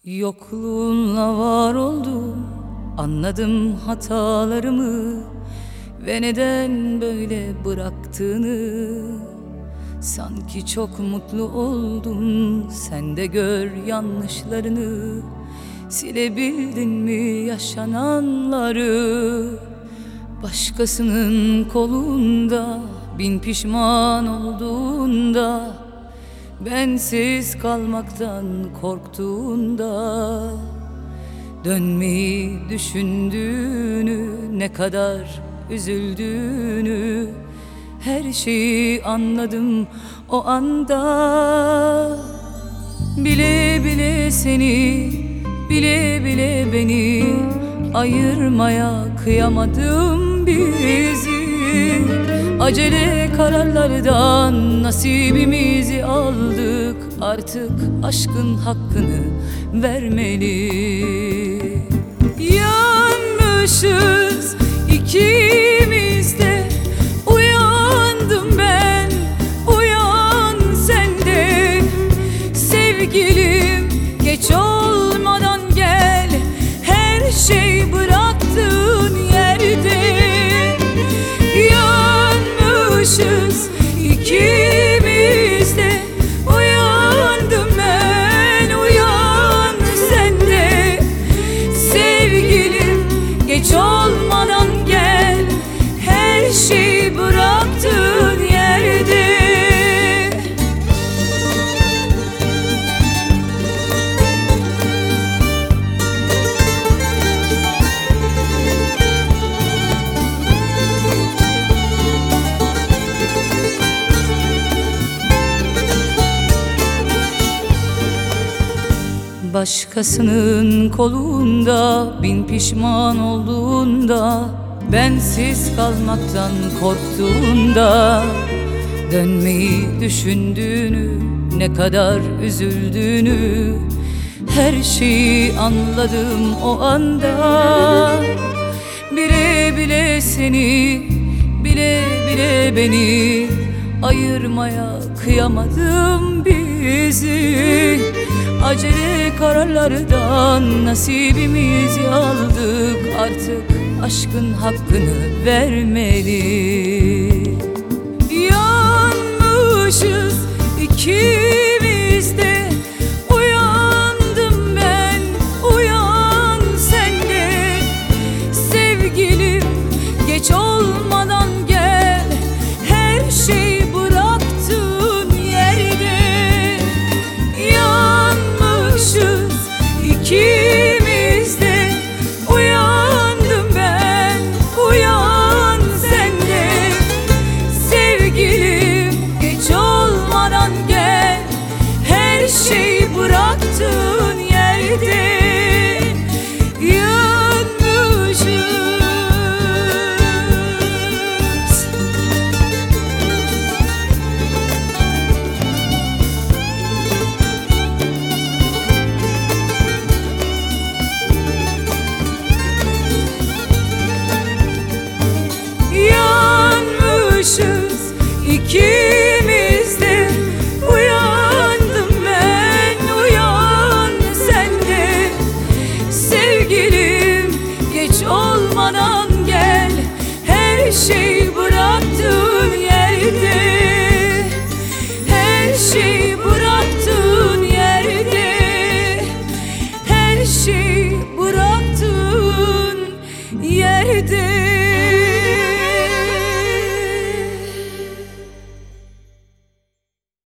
Yokluğunla var oldum, anladım hatalarımı ve neden böyle bıraktığını. Sanki çok mutlu oldum, sen de gör yanlışlarını. Silebildin mi yaşananları? Başkasının kolunda, bin pişman olduğunda, bensiz kalmaktan korktuğunda, dönmeyi düşündüğünü, ne kadar üzüldüğünü, her şeyi anladım o anda. Bile bile seni, bile bile beni ayırmaya kıyamadım bizi. Acele kararlardan nasibimizi aldık, artık aşkın hakkını vermeli. Yanmışız ikimiz de, uyandım ben, uyan sen de. Sevgilim geç olmadan gel, her şey bıraktığın yerde. Yanmışız ikimiz de, uyandım ben, uyan sen de. Sevgilim geç olmadan gel, her şeyi bıraktığın yerde. Başkasının kolunda, bin pişman olduğunda, bensiz kalmaktan korktuğunda, dönmeyi düşündüğünü, ne kadar üzüldüğünü, her şeyi anladım o anda. Bile bile seni, bile bile beni ayırmaya kıyamadım bizi. Acele kararlardan nasibimizi aldık, artık aşkın hakkını vermeli. Yanmışız ikimiz de, uyandım ben, uyan sen de. Sevgilim geç olmadan gel, her şeyi bıraktığın yerde. İkimiz de, uyandım ben, uyan sen de. Sevgilim geç olmadan gel, her şeyi bıraktığın yerde. Yanmışız ikimiz de, uyandım ben, uyan sen de. Sevgilim geç olmadan gel, her şeyi bıraktığın yerde. Her şeyi bıraktığın yerde, her şeyi bıraktığın yerde.